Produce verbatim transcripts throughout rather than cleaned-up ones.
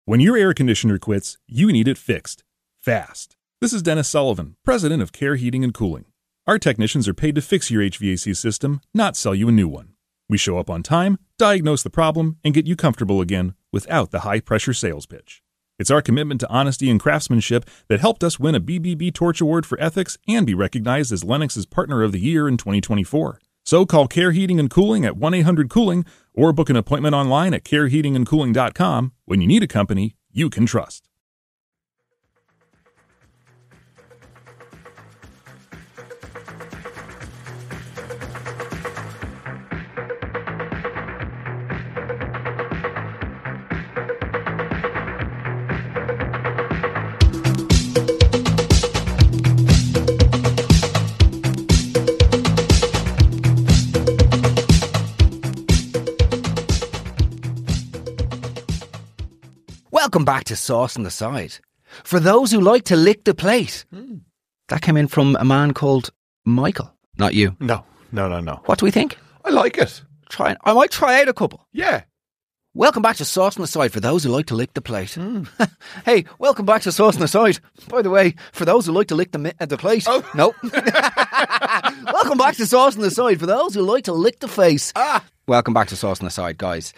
When your air conditioner quits, you need it fixed. Fast. This is Dennis Sullivan, president of Care Heating and Cooling. Our technicians are paid to fix your H V A C system, not sell you a new one. We show up on time, diagnose the problem, and get you comfortable again without the high-pressure sales pitch. It's our commitment to honesty and craftsmanship that helped us win a B B B Torch Award for Ethics and be recognized as Lennox's Partner of the Year in twenty twenty-four. So call Care Heating and Cooling at one eight hundred cooling or book an appointment online at care heating and cooling dot com when you need a company you can trust. Welcome back to Sauce on the Side. For those who like to lick the plate. Mm. That came in from a man called Michael. Not you. No, no, no, no. What do we think? I like it. Try. I might try out a couple. Yeah. Welcome back to Sauce on the Side for those who like to lick the plate. Mm. Hey, welcome back to Sauce on the Side. By the way, for those who like to lick the, uh, the plate. Oh. No. Welcome back to Sauce on the Side for those who like to lick the face. Ah. Welcome back to Sauce on the Side, guys.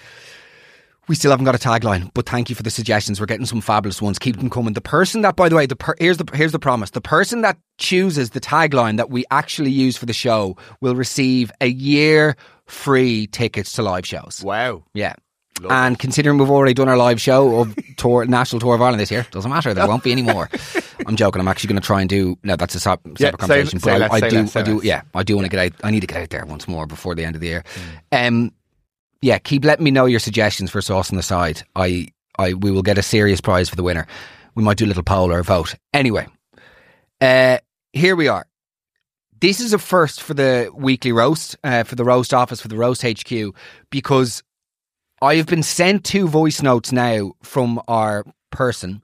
We still haven't got a tagline, but thank you for the suggestions. We're getting some fabulous ones. Keep them coming. The person that, by the way, the per- here's the here's the promise. The person that chooses the tagline that we actually use for the show will receive a year free tickets to live shows. Wow. Yeah. Love and it. considering we've already done our live show of tour, National Tour of Ireland this year, doesn't matter. There won't be any more. I'm joking. I'm actually going to try and do. No, that's a separate yeah, conversation. Say, but say I, less, I do. less, I do. less. Yeah, I do want to get out. I need to get out there once more before the end of the year. Mm. Um. Yeah, keep letting me know your suggestions for Sauce on the Side. I, I, we will get a serious prize for the winner. We might do a little poll or a vote. Anyway, uh, here we are. This is a first for the weekly roast, uh, for the roast office, for the roast H Q, because I have been sent two voice notes now from our person.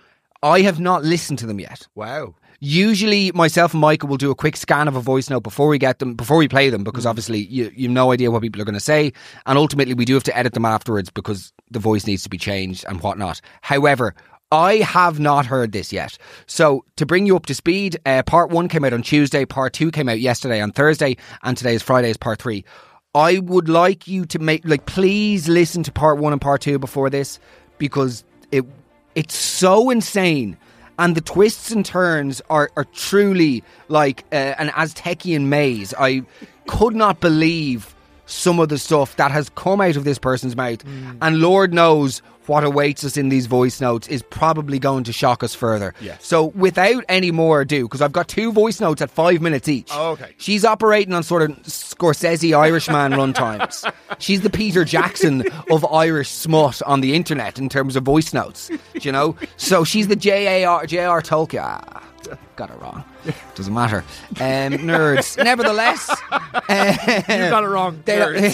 I have not listened to them yet. Wow. Usually myself and Michael will do a quick scan of a voice note before we get them, before we play them, because mm. obviously you, you have no idea what people are going to say. And ultimately we do have to edit them afterwards because the voice needs to be changed and whatnot. However, I have not heard this yet. So to bring you up to speed, uh, part one came out on Tuesday, part two came out yesterday on Thursday, and today is Friday is part three. I would like you to make, like, please listen to part one and part two before this, because it it's so insane. And the twists and turns are, are truly like uh, an Aztecian maze. I could not believe some of the stuff that has come out of this person's mouth. Mm. And Lord knows what awaits us in these voice notes is probably going to shock us further. Yes. So without any more ado, because I've got two voice notes at five minutes each. Oh, okay. She's operating on sort of Scorsese Irishman run times. She's the Peter Jackson of Irish smut on the internet in terms of voice notes. Do you know? So she's the J A R J R Tolkien. Ah, got it wrong. Doesn't matter. Um, nerds. Nevertheless. Um, you got it wrong. Nerds.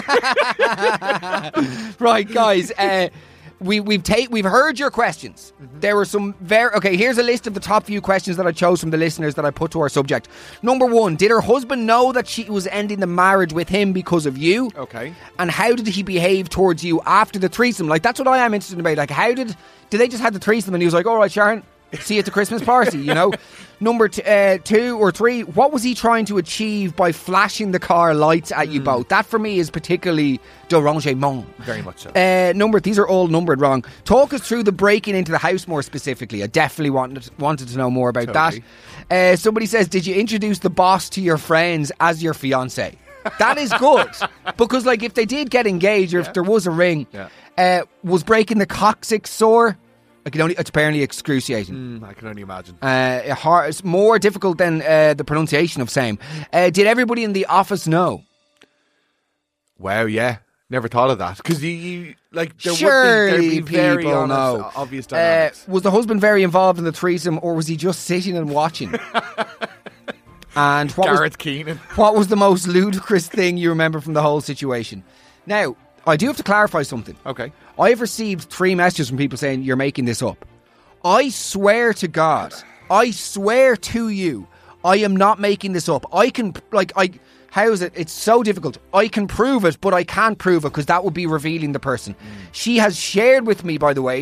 Right, guys. Uh, We, we've ta- we've heard your questions. Mm-hmm. There were some very... Okay, here's a list of the top few questions that I chose from the listeners that I put to our subject. Number one, did her husband know that she was ending the marriage with him because of you? Okay. And how did he behave towards you after the threesome? Like, that's what I am interested about. Like, how did... Did they just have the threesome and he was like, all right, Sharon, see you at the Christmas party, you know? Number t- uh, two or three, what was he trying to achieve by flashing the car lights at you mm. both? That for me is particularly derangement. Very much so. Uh, number, these are all numbered wrong. Talk us through the breaking into the house more specifically. I definitely wanted wanted to know more about totally. that. Uh, somebody says, did you introduce the boss to your friends as your fiance? That is good. Because like if they did get engaged or yeah. if there was a ring, yeah. uh, was breaking the coccyx sore? I can only, it's apparently excruciating. Mm, I can only imagine. Uh, hard, it's more difficult than uh, the pronunciation of same. Uh, did everybody in the office know? Wow, yeah. Never thought of that. Because you, you, like, there Surely would be, there'd be very people honest, know. obvious dynamics. Uh, was the husband very involved in the threesome, or was he just sitting and watching? And what Gareth was, Keenan. What was the most ludicrous thing you remember from the whole situation? Now, I do have to clarify something. Okay. I have received three messages from people saying you're making this up. I swear to God, I swear to you, I am not making this up. I can, like, I, how is it? It's so difficult. I can prove it, but I can't prove it because that would be revealing the person. Mm. She has shared with me, by the way,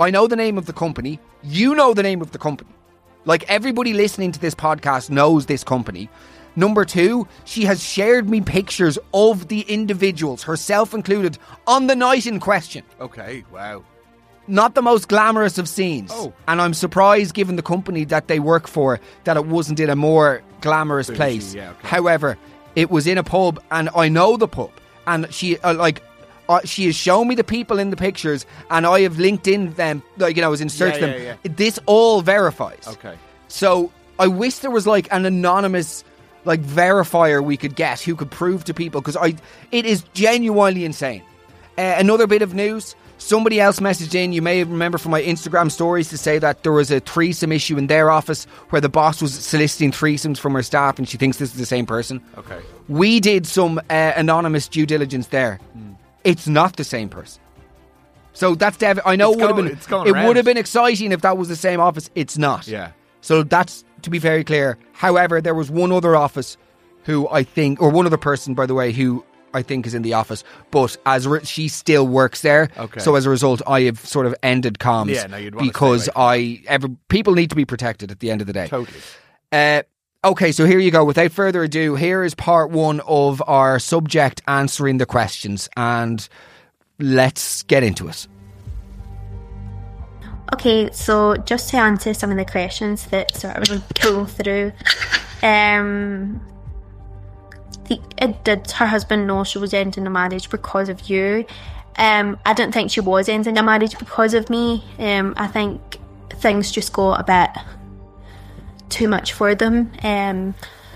I know the name of the company. You know the name of the company. Like, everybody listening to this podcast knows this company. Number two, she has shared me pictures of the individuals, herself included, on the night in question. Okay, wow. Not the most glamorous of scenes. Oh. And I'm surprised, given the company that they work for, that it wasn't in a more glamorous Bougie, place. yeah, okay. However, it was in a pub, and I know the pub. And she, uh, like... Uh, she has shown me the people in the pictures, and I have linked in them, like, you know, I was in search Yeah, them. yeah, yeah. This all verifies. Okay. So I wish there was like an anonymous, like, verifier we could get who could prove to people, because I, it is genuinely insane. Uh, another bit of news. Somebody else messaged in, you may remember from my Instagram stories, to say that there was a threesome issue in their office where the boss was soliciting threesomes from her staff, and she thinks this is the same person. Okay. We did some uh, anonymous due diligence there. Mm. It's not the same person. So that's dev- I know It's it would going- have it's been going it around. would have been exciting if that was the same office. It's not. Yeah. So that's to be very clear. However, there was one other office who I think, or one other person, by the way, who I think is in the office, but as re- she still works there. Okay. So as a result, I have sort of ended comms. Yeah, no, you'd wanna stay because away from I ever people need to be protected at the end of the day. Totally. Uh, okay, so here you go. Without further ado, here is part one of our subject answering the questions, and let's get into it. Okay, so just to answer some of the questions that sort of go through, um, the, it, did her husband know she was ending the marriage because of you? Um, I don't think she was ending the marriage because of me. Um, I think things just got a bit too much for them. Um,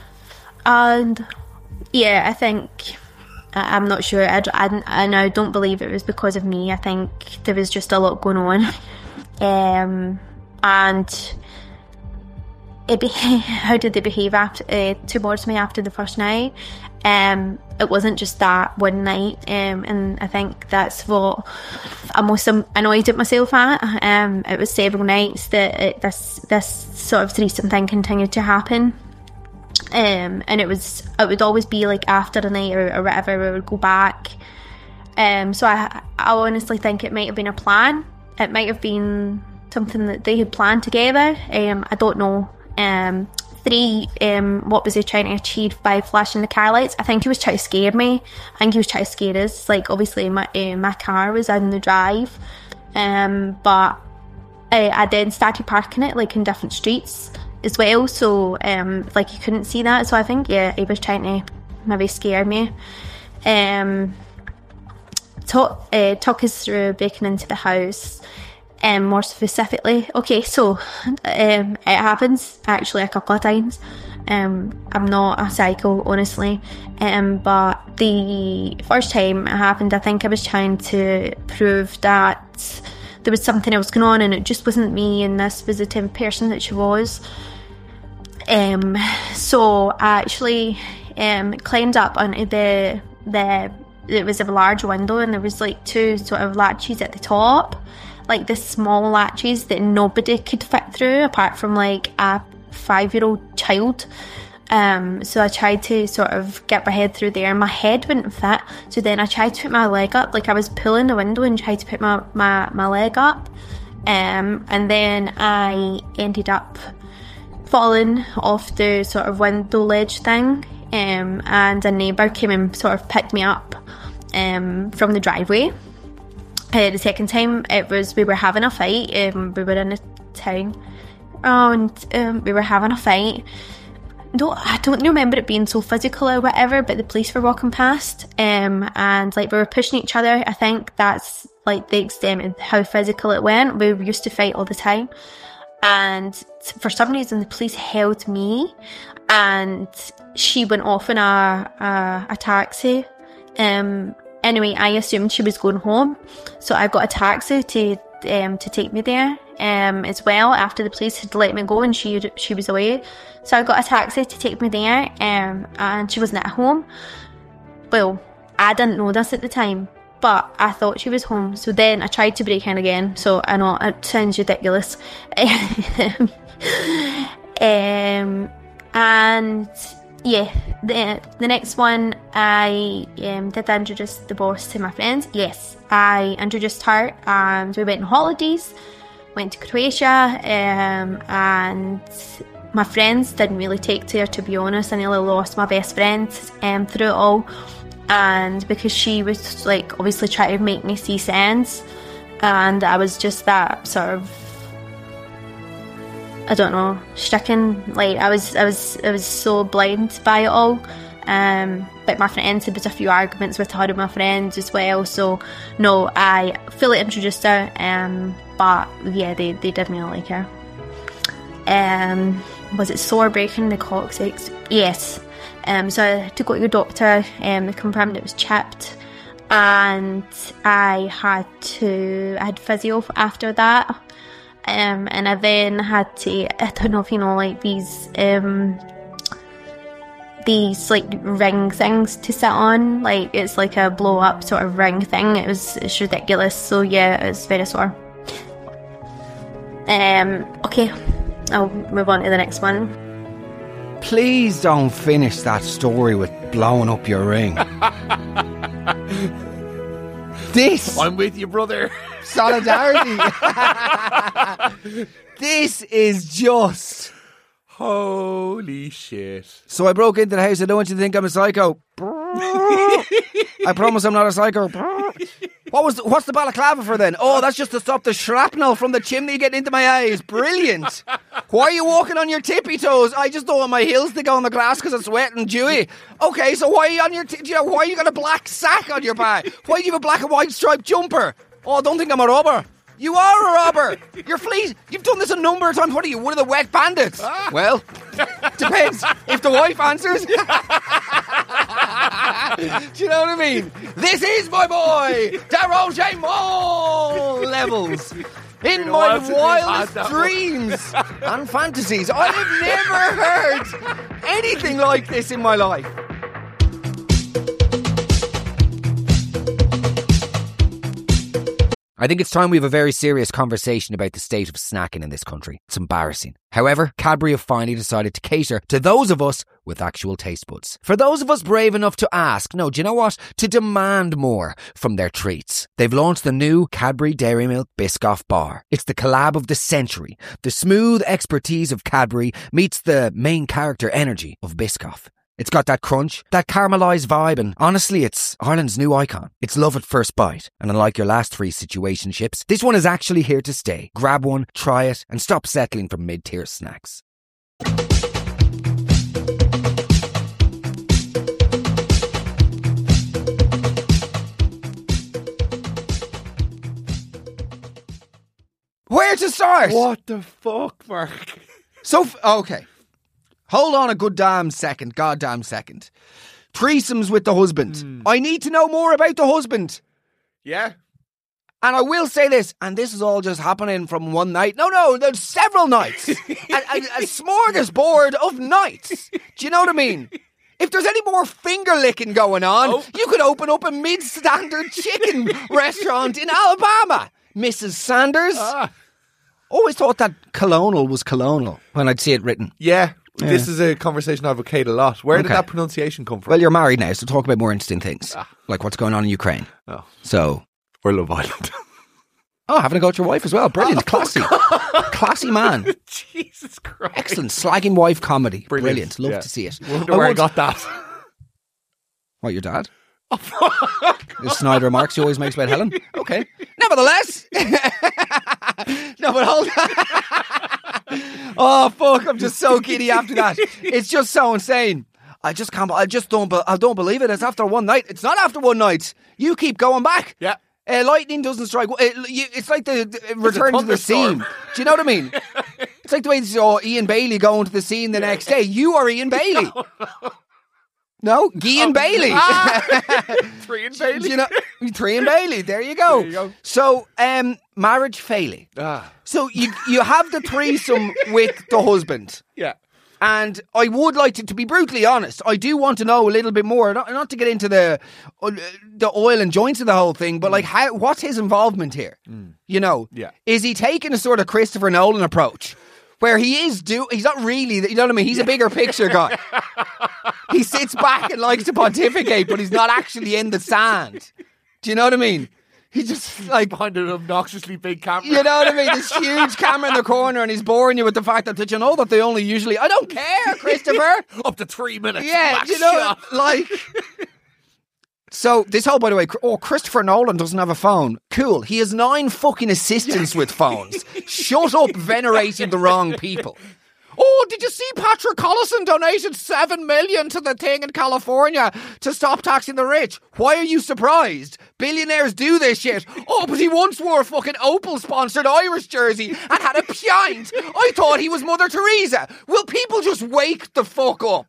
and yeah, I think... I'm not sure. I, I, I now don't believe it was because of me. I think there was just a lot going on. Um, and it be- how did they behave after, uh, towards me after the first night? Um, it wasn't just that one night. Um, and I think that's what I'm most annoyed at myself at. Um, it was several nights that it, this, this sort of threesome thing continued to happen. Um, and it was it would always be like after a night or, or whatever, we would go back. Um, so I I honestly think it might have been a plan. It might have been something that they had planned together. Um, I don't know. Um, three, um, what was he trying to achieve by flashing the car lights? I think he was trying to scare me. I think he was trying to scare us. Like, obviously my uh, my car was on the drive, um, but I, I then started parking it like in different streets as well, so um, like you couldn't see that. So I think, yeah, he was trying to maybe scare me. Um, talk, uh, talk us through breaking into the house, um, more specifically. Okay, so um, it happens actually a couple of times. Um, I'm not a psycho, honestly, um, but the first time it happened, I think I was trying to prove that there was something else going on, and it just wasn't me, and this was the type of person that she was. Um, so I actually um, climbed up onto the, the, it was a large window, and there was like two sort of latches at the top, like the small latches that nobody could fit through apart from like a five-year-old child. Um, so I tried to sort of get my head through there, and my head wouldn't fit. So then I tried to put my leg up, like I was pulling the window and tried to put my, my, my leg up. Um, and then I ended up falling off the sort of window ledge thing. Um, and a neighbour came and sort of picked me up um, from the driveway. Uh, the second time it was, we were having a fight. Um, we were in a town, and um, we were having a fight. Don't, I don't remember it being so physical or whatever, but the police were walking past, um, and like we were pushing each other. I think that's like the extent of how physical it went. We used to fight all the time, and for some reason the police held me, and she went off in a a, a taxi. Um, anyway, I assumed she was going home, so I got a taxi to um to take me there. Um, as well, after the police had let me go and she she was away, so I got a taxi to take me there. Um, and she wasn't at home. Well, I didn't know this at the time, but I thought she was home. So then I tried to break in again. So I know it sounds ridiculous. um, and yeah, the the next one, I um, did I introduce divorce to my friends? Yes, I introduced her, and we went on holidays, went to Croatia, um, and my friends didn't really take to her, to be honest. I nearly lost my best friend um, through it all, and because she was like obviously trying to make me see sense, and I was just that sort of, I don't know, stricken. Like I was, I was, I was so blind by it all. Um, but my friends, there was a few arguments with her and my friends as well. So no, I fully introduced her. Um, but yeah, they, they didn't really like her. Um, was it sore breaking the coccyx? Yes. Um, so I had to go to the doctor. Um, they confirmed it was chipped, and I had to, I had physio after that. Um, and I then had to, I don't know if you know, like these, um, these like ring things to sit on. Like it's like a blow up sort of ring thing. It was, it's ridiculous. So yeah, it was very sore. Um, okay, I'll move on to the next one. Please don't finish that story with blowing up your ring. This I'm with you, brother. solidarity. This is just. Holy shit. So I broke into the house. I don't want you to think I'm a psycho. I promise I'm not a psycho. What was the, what's the balaclava for then? Oh, that's just to stop the shrapnel from the chimney getting into my eyes. Brilliant. Why are you walking on your tippy toes? I just don't want my heels to go on the glass because it's wet and dewy. Okay, so why are you on your? T- you know, why you got a black sack on your back? Why do you have a black and white striped jumper? Oh, don't think I'm a robber. You are a robber. You're fleet. You've done this a number of times. What are you, one of the wet bandits? Ah. Well, depends. If the wife answers. Do you know what I mean? This is my boy, Darrow Mall levels. In my wildest dreams and fantasies. I have never heard anything like this in my life. I think it's time we have a very serious conversation about the state of snacking in this country. It's embarrassing. However, Cadbury have finally decided to cater to those of us with actual taste buds. For those of us brave enough to ask, no, do you know what? To demand more from their treats. They've launched the new Cadbury Dairy Milk Biscoff Bar. It's the collab of the century. The smooth expertise of Cadbury meets the main character energy of Biscoff. It's got that crunch, that caramelised vibe, and honestly, it's Ireland's new icon. It's love at first bite. And unlike your last three situationships, this one is actually here to stay. Grab one, try it, and stop settling for mid-tier snacks. Where to start? What the fuck, Mark? So, f- okay. Hold on a good damn second, goddamn second. Threesomes with the husband. Mm. I need to know more about the husband. Yeah. And I will say this, and this is all just happening from one night. No, no, there's several nights. a, a, a smorgasbord of nights. Do you know what I mean? If there's any more finger licking going on, oh. you could open up a mid-standard chicken restaurant in Alabama. Missus Sanders. Ah. Always thought that colonel was colonial when I'd see it written. Yeah. Yeah. This is a conversation I advocate a lot. Where okay. did that pronunciation come from? Well, you're married now, so talk about more interesting things. Ah. Like what's going on in Ukraine. Oh. So. Or Love Island. Oh, having a go at your wife as well. Brilliant. Oh, classy. Classy man. Jesus Christ. Excellent. Slagging wife comedy. Brilliant. Brilliant. Love yeah. to see it. Wonder I where would... I got that. What, your dad? Oh, fuck. The snide remarks he always makes about Helen. Okay. Nevertheless. No, but hold on. Oh, fuck. I'm just so giddy after that. It's just so insane. I just can't, I just don't, I don't believe it. It's after one night. It's not after one night. You keep going back. Yeah. Uh, lightning doesn't strike. It, you, it's like the, the return to the scene. Do you know what I mean? It's like the way you saw Ian Bailey going to the scene the yeah. next day. You are Ian Bailey. No, no. No, Gian oh, Bailey. Ah, three and Bailey. You know, three and Bailey. There you go. There you go. So, um, marriage failing. Ah. So you you have the threesome with the husband. Yeah. And I would like to, to be brutally honest, I do want to know a little bit more, not, not to get into the uh, the oil and joints of the whole thing, but like, how, what's his involvement here? Mm. You know, yeah. Is he taking a sort of Christopher Nolan approach? where he is do he's not really, you know what I mean? He's a bigger picture guy. He sits back and likes to pontificate, but he's not actually in the sand. Do you know what I mean? He just like behind an obnoxiously big camera. You know what I mean? This huge camera in the corner, and he's boring you with the fact that, did you know that they only usually, I don't care, Christopher. Up to three minutes. Yeah, do you know, shot. like. So this whole, by the way, oh, Christopher Nolan doesn't have a phone. Cool. He has nine fucking assistants with phones. Shut up, venerating the wrong people. Oh, did you see Patrick Collison donated seven million to the thing in California to stop taxing the rich? Why are you surprised? Billionaires do this shit. Oh, but he once wore a fucking Opel sponsored Irish jersey and had a pint. I thought he was Mother Teresa. Will people just wake the fuck up?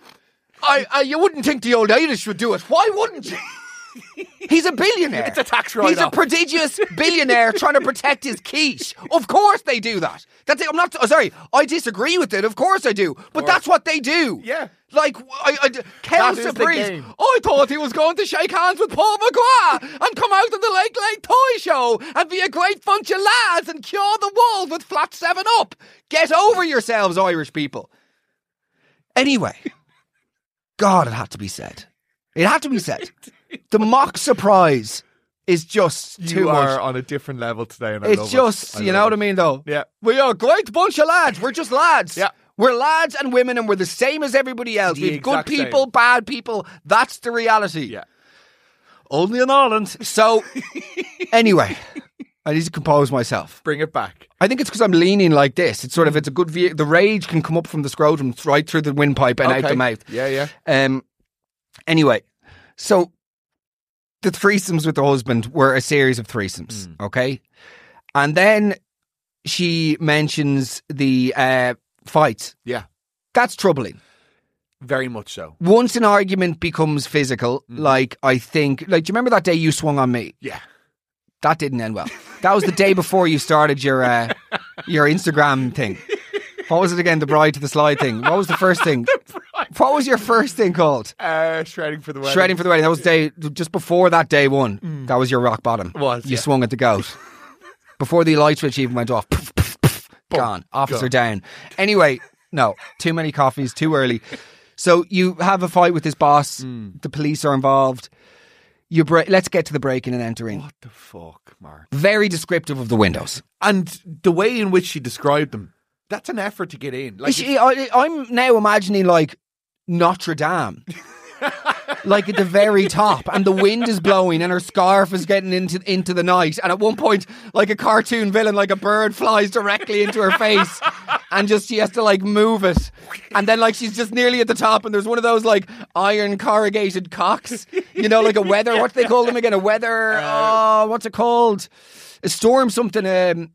I, I you wouldn't think the old Irish would do it. Why wouldn't you? He's a billionaire. It's a tax write-off. He's a prodigious billionaire trying to protect his quiche. Of course they do that. That's it. I'm not. Oh, sorry, I disagree with it. Of course I do. But that's what they do. Yeah. Like, I, I, Kelsa Breeze. I thought he was going to shake hands with Paul McGrath and come out of the Lake Lake Toy Show and be a great bunch of lads and cure the world with flat seven up. Get over yourselves, Irish people. Anyway, God, it had to be said. It had to be said. The mock surprise is just you too are much. on a different level today, and I It's love just, it. I you love know what it. I mean, though? Yeah. We are a great bunch of lads. We're just lads. Yeah. We're lads and women, and we're the same as everybody else. The We've good exact people, same. bad people. That's the reality. Yeah. Only in Ireland. So, anyway, I need to compose myself. Bring it back. I think it's because I'm leaning like this. It's sort of, it's a good view. The rage can come up from the scrotum right through the windpipe and out Okay. the mouth. Yeah, yeah. Um. Anyway, so the threesomes with the husband were a series of threesomes, Mm. okay? And then she mentions the uh, fights. Yeah. That's troubling. Very much so. Once an argument becomes physical, Mm. like I think, like, do you remember that day you swung on me? Yeah. That didn't end well. That was the day before you started your uh, your Instagram thing. What was it again? The bride to the slide thing. What was the first thing? What was your first thing called? Uh, shredding for the wedding. Shredding for the wedding. That was day just before that day one. Mm. That was your rock bottom. Was, you yeah. swung at the goat before the light switch even went off. Poof, poof, poof, gone. Officer Gone. down. Anyway, no, too many coffees, too early. So you have a fight with this boss. Mm. The police are involved. You break. Let's get to the breaking and entering. What the fuck, Mark? Very descriptive of the windows. And the way in which she described them, that's an effort to get in. Like, She, I, I'm now imagining like Notre Dame. Like at the very top, and the wind is blowing, and her scarf is getting into into the night. And at one point, like a cartoon villain, like a bird flies directly into her face, and just she has to like move it. And then like she's just nearly at the top, and there's one of those like iron corrugated cocks, you know, like a weather. What do they call them again? A weather. Oh, what's it called? A storm something. Um,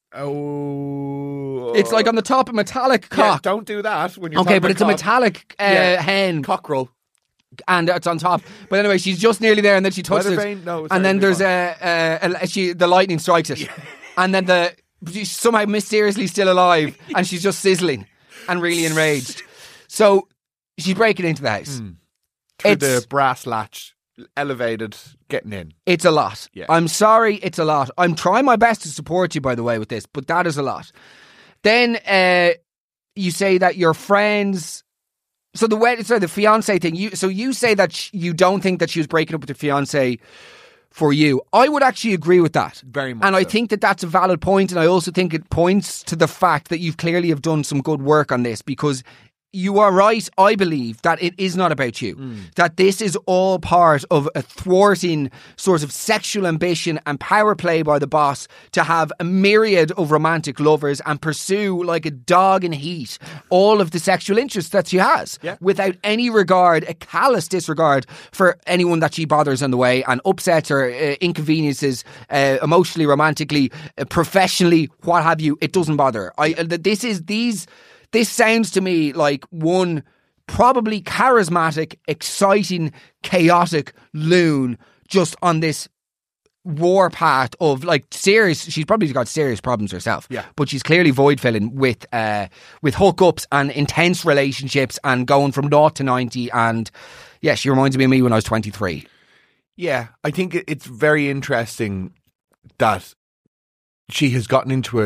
oh, it's like on the top, a metallic Yeah, cock. don't do that when you're Okay, talking but it's a about metallic uh, Yeah. hen. cockerel. And it's on top. But anyway, she's just nearly there, and then she touches Weather it. vane? No, sorry, and then move there's on. a, a, a she the lightning strikes it, and then the she's somehow mysteriously still alive, and she's just sizzling and really enraged. So she's breaking into the house. Mm. Through It's the brass latch, elevated, getting in. it's a lot. Yeah. I'm sorry, it's a lot. I'm trying my best to support you, by the way, with this, but that is a lot. Then uh, you say that your friends. So the wedding, sorry, the fiance thing. You so you say that sh- you don't think that she was breaking up with the fiance for you. I would actually agree with that, Very much and I so. think that that's a valid point. And I also think it points to the fact that you've clearly have done some good work on this, because you are right, I believe, that it is not about you. Mm. That this is all part of a thwarting sort of sexual ambition and power play by the boss to have a myriad of romantic lovers and pursue, like a dog in heat, all of the sexual interests that she has, Yeah. without any regard, a callous disregard for anyone that she bothers on the way and upsets or uh, inconveniences uh, emotionally, romantically, uh, professionally, what have you. It doesn't bother her. I, uh, this is these... This sounds to me like one probably charismatic, exciting, chaotic loon just on this warpath of like serious. She's probably got serious problems herself. Yeah. But she's clearly void filling with uh, with hookups and intense relationships and going from naught to ninety. And yeah, she reminds me of me when I was twenty-three. Yeah, I think it- it's very interesting that she has gotten into a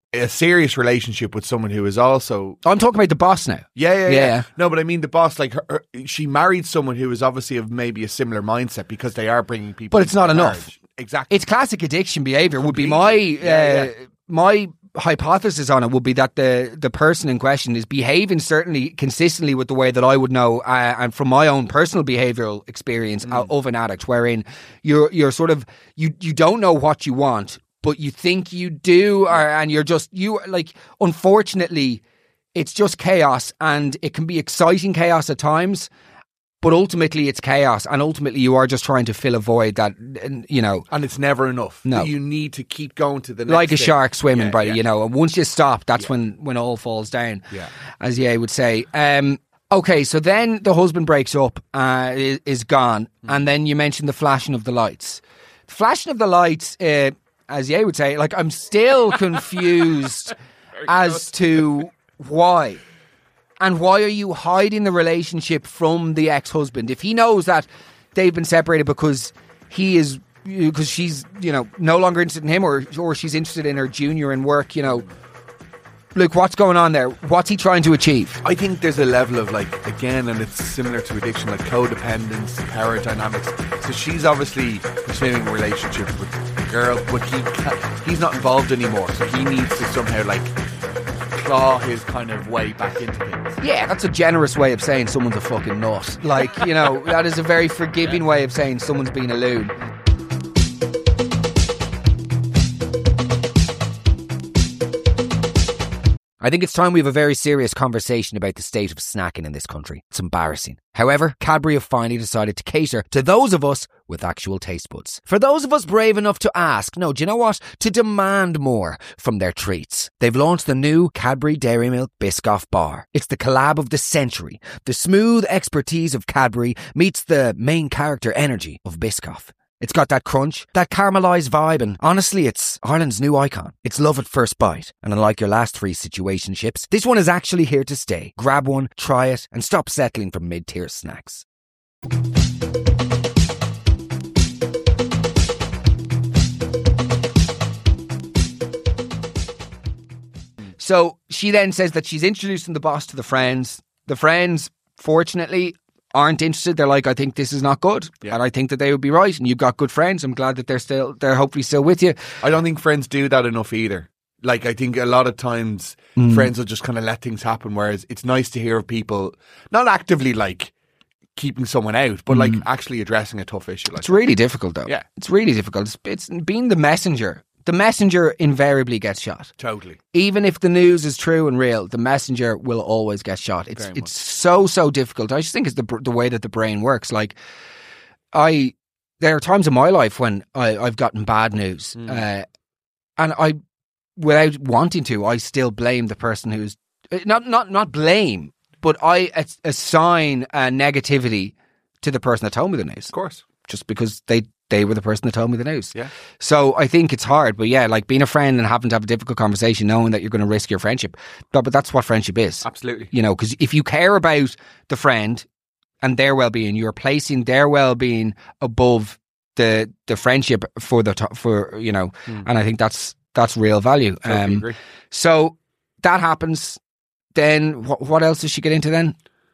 a serious relationship with someone who is also. I'm talking about the boss now. Yeah, yeah, yeah. Yeah. No, but I mean the boss. Like her, her, she married someone who is obviously of maybe a similar mindset because they are bringing people. But it's into not their enough. marriage. Exactly. It's classic addiction behaviour. Would be my Completely. Yeah, uh, yeah. my hypothesis on it would be that the the person in question is behaving certainly consistently with the way that I would know, uh, and from my own personal behavioural experience Mm. uh, of an addict, wherein you're you're sort of you you don't know what you want, but you think you do, or, and you're just you like. Unfortunately, it's just chaos, and it can be exciting chaos at times. But ultimately, it's chaos, and ultimately, you are just trying to fill a void that, you know, And it's never enough. No. You need to keep going to the next like a thing. shark swimming, Yeah, brother. yeah. You know, and once you stop, that's Yeah. when when all falls down. Yeah. As Ye would say. Um, okay, so then the husband breaks up, uh, is, is gone, Hmm. and then you mentioned the flashing of the lights. The flashing of the lights, uh, as Ye would say, like I'm still confused as to why. And why are you hiding the relationship from the ex-husband? If he knows that they've been separated because he is, because she's, you know, no longer interested in him, or or she's interested in her junior in work, you know, look, what's going on there? What's he trying to achieve? I think there's a level of like, again, and it's similar to addiction, like codependence, power dynamics. So she's obviously pursuing a relationship with the girl, but he ca- he's not involved anymore. So he needs to somehow like claw his kind of way back into things. Yeah, that's a generous way of saying someone's a fucking nut. Like, you know, that is a very forgiving way of saying someone's been a loon. I think it's time we have a very serious conversation about the state of snacking in this country. It's embarrassing. However, Cadbury have finally decided to cater to those of us with actual taste buds. For those of us brave enough to ask, no, do you know what? To demand more from their treats. They've launched the new Cadbury Dairy Milk Biscoff Bar. It's the collab of the century. The smooth expertise of Cadbury meets the main character energy of Biscoff. It's got that crunch, that caramelised vibe, and honestly, it's Ireland's new icon. It's love at first bite. And unlike your last three situationships, this one is actually here to stay. Grab one, try it, and stop settling for mid-tier snacks. So she then says that she's introducing the boss to the friends. The friends, fortunately, aren't interested. They're like, I think this is not good, Yeah. and I think that they would be right. And you've got good friends. I'm glad that they're still, they're hopefully still with you. I don't think friends do that enough either. Like, I think a lot of times Mm. friends will just kind of let things happen, whereas it's nice to hear of people not actively like keeping someone out, but like actually addressing a tough issue. Like It's really difficult, though. Yeah. It's really difficult. It's, it's being the messenger. The messenger invariably gets shot. totally. Even if the news is true and real, the messenger will always get shot. It's Very it's so so difficult. I just think it's the br- the way that the brain works. Like, I there are times in my life when I, I've gotten bad news, Mm. uh, and I, without wanting to, I still blame the person who's not not not blame, but I as- assign uh, negativity to the person that told me the news, Of course. just because they. They were the person that told me the news. Yeah. So I think it's hard, but yeah, like being a friend and having to have a difficult conversation, knowing that you're going to risk your friendship. But, but that's what friendship is. Absolutely. You know, because if you care about the friend and their well-being, you're placing their well-being above the the friendship for the to- for you know, Mm. and I think that's that's real value. Totally Um, agree. so that happens. Then what? What else does she get into then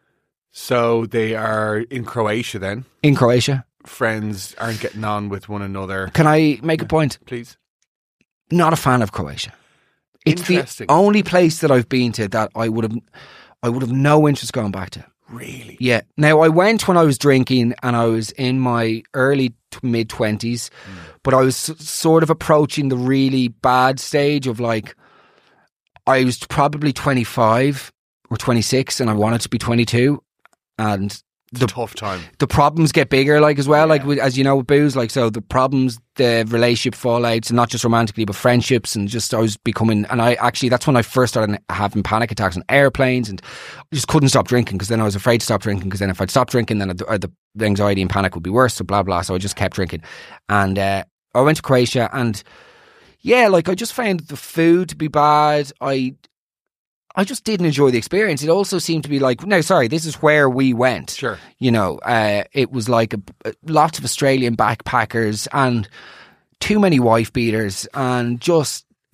So they are in Croatia then. in Croatia? Friends aren't getting on with one another. Can I make a point? Please. Not a fan of Croatia. It's the Interesting. only place that I've been to that I would have, I would have no interest going back to. Really? Yeah. Now I went when I was drinking and I was in my early to mid twenties, but I was s- sort of approaching the really bad stage of like, I was probably twenty-five or twenty-six, and I wanted to be twenty-two, and It's the a tough time. the problems get bigger, like as well, Yeah. like with, as you know, with booze, like so the problems, the relationship fallouts, and not just romantically, but friendships, and just I was becoming, and I actually that's when I first started having panic attacks on airplanes, and I just couldn't stop drinking because then I was afraid to stop drinking because then if I'd stop drinking, then the, the, the anxiety and panic would be worse. So blah blah. So I just kept drinking, and uh, I went to Croatia, and yeah, like I just found the food to be bad. I. I just didn't enjoy the experience. It also seemed to be like, no, sorry, this is where we went. Sure. You know, uh, it was like a, a, lots of Australian backpackers and too many wife beaters and just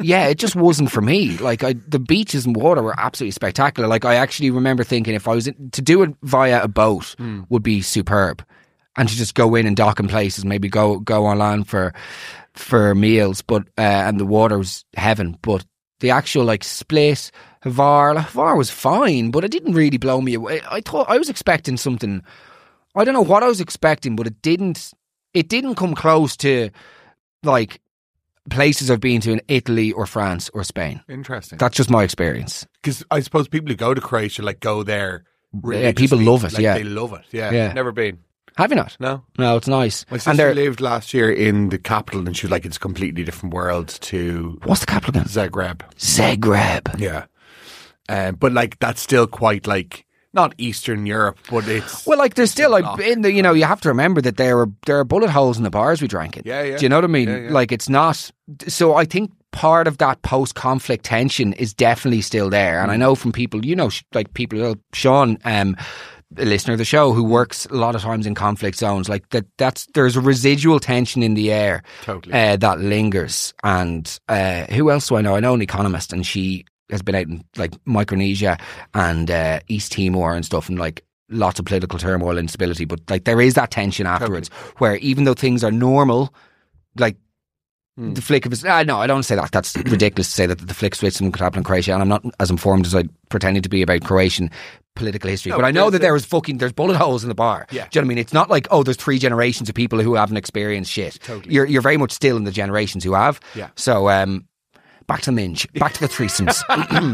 yeah, it just wasn't for me. Like I, the beaches and water were absolutely spectacular. Like I actually remember thinking if I was in, to do it via a boat mm. would be superb, and to just go in and dock in places, maybe go go on land for for meals. But uh, and the water was heaven. But the actual like Split, Hvar, like, Hvar was fine, but it didn't really blow me away. I thought I was expecting something. I don't know what I was expecting, but it didn't. It didn't come close to like places I've been to in Italy or France or Spain. Interesting. That's just my experience. Because I suppose people who go to Croatia like go there. Yeah, people love it. Like, yeah, they love it. Yeah. yeah, never been. Have you not? No, no. It's nice. My sister lived last year in the capital, and she was like, "It's a completely different world." To what's the capital again? Zagreb. Zagreb. Yeah, um, but like that's still quite like. Not Eastern Europe, but it's well, like there's still like in the you know you have to remember that there are there are bullet holes in the bars we drank in. Yeah, yeah. Do you know what I mean? Yeah, yeah. Like it's not. So I think part of that post-conflict tension is definitely still there, and I know from people, you know, like people, Sean, um, a listener of the show who works a lot of times in conflict zones, like that. That's there's a residual tension in the air, totally uh, that lingers. And uh, who else do I know? I know an economist, and she has been out in like Micronesia and uh, East Timor and stuff, and like lots of political turmoil and instability. But like there is that tension afterwards, totally. Where even though things are normal, like mm. the flick of a uh, no, I don't say that. That's ridiculous to say that the flick of Switzerland could happen in Croatia. And I'm not as informed as I pretended to be about Croatian political history. No, but I know that there was fucking there's bullet holes in the bar. Yeah. Do you know what I mean? It's not like oh, there's three generations of people who haven't experienced shit. Totally. You're you're very much still in the generations who have. Yeah. So um. Back to the minge. Back to the threesomes.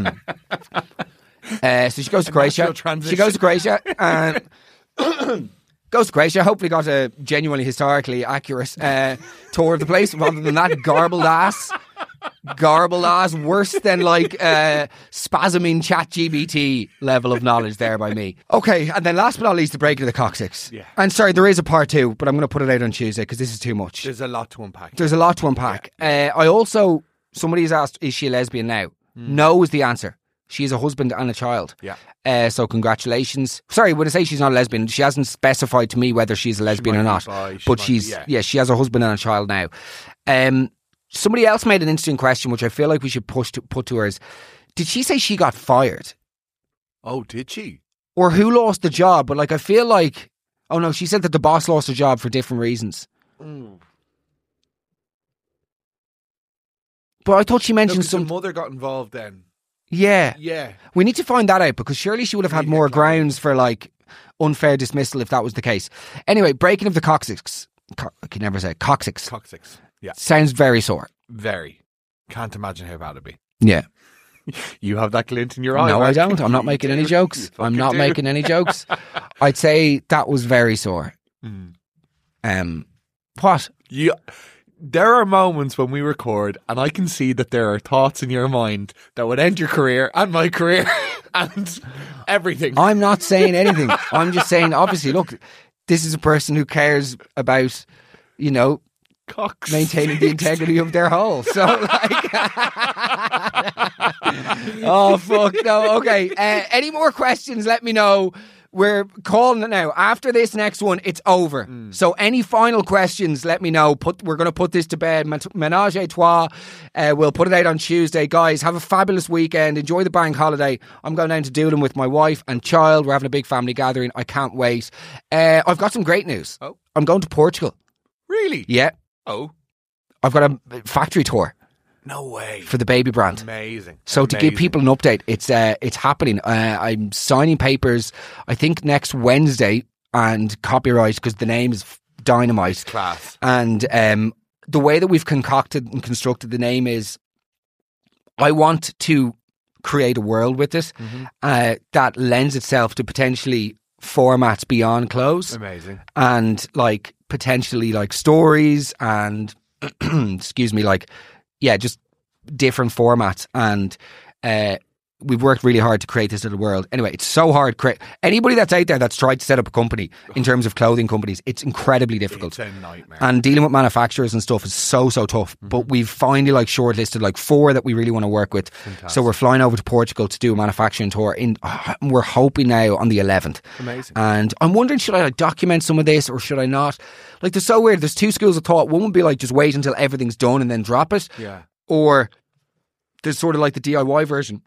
uh, so she goes to Croatia. She goes to Croatia and goes to Croatia. Hopefully got a genuinely historically accurate uh, tour of the place. Rather than that garbled ass, garbled ass, worse than like uh, spasming chat G B T level of knowledge there by me. Okay, and then last but not least, the break of the coccyx. Yeah. And sorry, there is a part two, but I'm going to put it out on Tuesday because this is too much. There's a lot to unpack. There's a lot to unpack. Yeah. Uh, I also. Somebody has asked, is she a lesbian now? Mm. No is the answer. She has a husband and a child. Yeah. Uh, so congratulations. Sorry, when I say she's not a lesbian, she hasn't specified to me whether she's a lesbian or not. Bi, she but she's, be, yeah. yeah, she has a husband and a child now. Um, somebody else made an interesting question, which I feel like we should push to, put to her is, did she say she got fired? Oh, did she? Or who lost the job? But like, I feel like, oh no, she said that the boss lost the job for different reasons. Mm. But I thought she mentioned no, some. The mother got involved then. Yeah. Yeah. We need to find that out because surely she would have had more grounds for like unfair dismissal if that was the case. Anyway, breaking of the coccyx. Co- I can never say it. Coccyx. Coccyx. Yeah. Sounds very sore. Very. Can't imagine how bad it'd be. Yeah. You have that glint in your eye. No, right? I don't. I'm not making any jokes. I'm not do. making any jokes. I'd say that was very sore. Mm. Um, what? You... There are moments when we record and I can see that there are thoughts in your mind that would end your career and my career and everything. I'm not saying anything. I'm just saying, obviously, look, this is a person who cares about, you know, Cox maintaining the integrity of their hole. So, like... oh, fuck, no. Okay. Uh, any more questions, let me know. We're calling it now. After this next one, it's over. Mm. So any final questions, let me know. Put We're going to put this to bed. Menage a trois. Uh, we'll put it out on Tuesday. Guys, have a fabulous weekend. Enjoy the bank holiday. I'm going down to Doolin with my wife and child. We're having a big family gathering. I can't wait. Uh, I've got some great news. Oh, I'm going to Portugal. Really? Yeah. Oh. I've got a factory tour. No way. For the baby brand. Amazing. So Amazing. to give people an update, it's uh, it's happening. Uh, I'm signing papers, I think next Wednesday, and copyright because the name is dynamite. It's class. And um, the way that we've concocted and constructed the name is, I want to create a world with it mm-hmm. uh, that lends itself to potentially formats beyond clothes. Amazing. And like potentially like stories and excuse me, like yeah, just different formats. And uh, we've worked really hard to create this little world. Anyway, it's so hard. Cre- Anybody that's out there that's tried to set up a company in terms of clothing companies, it's incredibly difficult. It's a nightmare. And dealing with manufacturers and stuff is so, so tough. Mm-hmm. But we've finally like shortlisted like four that we really want to work with. Fantastic. So we're flying over to Portugal to do a manufacturing tour. In uh, We're hoping now on the eleventh. Amazing. And I'm wondering, should I like, document some of this or should I not? Like, they're so weird. There's two schools of thought. One would be like, just wait until everything's done and then drop it. Yeah. Or there's sort of like the D I Y version.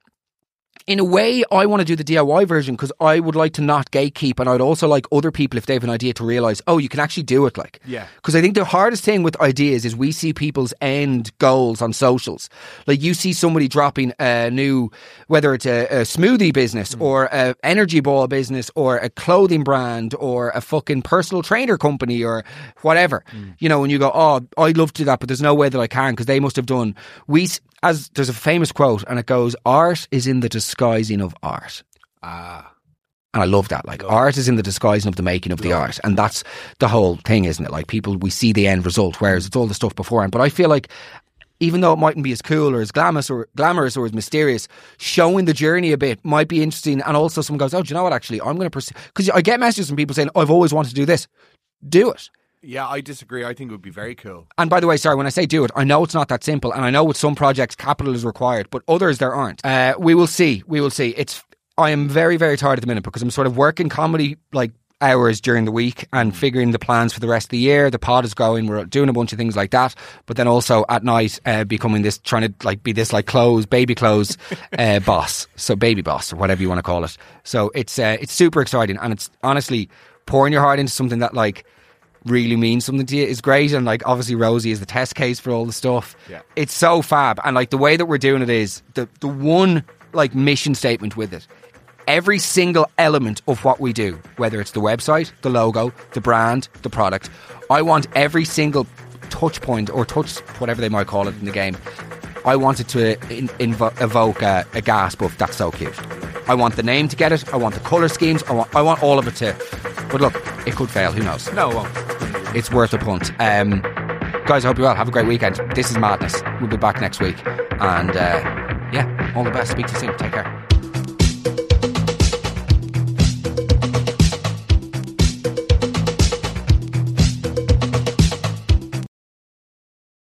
In a way, I want to do the D I Y version because I would like to not gatekeep, and I'd also like other people, if they have an idea, to realise, oh, you can actually do it. Like, Yeah. Because I think the hardest thing with ideas is we see people's end goals on socials. Like, you see somebody dropping a new, whether it's a, a smoothie business mm. or a energy ball business or a clothing brand or a fucking personal trainer company or whatever. Mm. You know, and you go, oh, I'd love to do that, but there's no way that I can because they must have done. We. As there's a famous quote, and it goes, "Art is in the disguising of art." Ah, and I love that. Like, love art is in the disguising of the making of love the art, and that's the whole thing, isn't it? Like, people, we see the end result, whereas it's all the stuff beforehand. But I feel like, even though it mightn't be as cool or as glamorous or glamorous or as mysterious, showing the journey a bit might be interesting. And also, someone goes, "Oh, do you know what? Actually, I'm going to pursue." Because I get messages from people saying, "I've always wanted to do this." Do it. Yeah, I disagree. I think it would be very cool. And by the way, sorry, when I say do it, I know it's not that simple, and I know with some projects capital is required, but others there aren't. Uh, we will see. We will see. It's. I am very, very tired at the minute because I'm sort of working comedy like hours during the week and figuring the plans for the rest of the year. The pod is going. We're doing a bunch of things like that, but then also at night uh, becoming this, trying to like be this like clothes, baby clothes uh, boss. So baby boss or whatever you want to call it. So it's uh, it's super exciting, and it's honestly pouring your heart into something that like really means something to you is great. And like, obviously Rosie is the test case for all the stuff. Yeah. It's so fab, and like the way that we're doing it is the the one like mission statement with it. Every single element of what we do, whether it's the website, the logo, the brand, the product, I want every single touch point or touch, whatever they might call it in the game, I want it to in, invo- evoke a, a gasp of "that's so cute." I want the name to get it. I want the colour schemes. I want I want all of it to. But look, it could fail. Who knows? No, it won't. It's worth a punt. Um, guys, I hope you're well. Have a great weekend. This is madness. We'll be back next week. And uh, yeah, all the best. Speak to you soon. Take care.